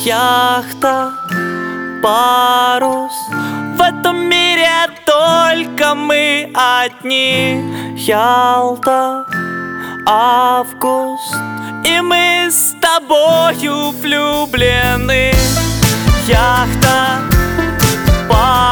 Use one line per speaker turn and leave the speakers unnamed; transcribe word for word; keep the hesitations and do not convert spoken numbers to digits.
яхта, парус. В этом мире только мы одни. Ялта, август, и мы с тобою влюблены. Яхта, парус.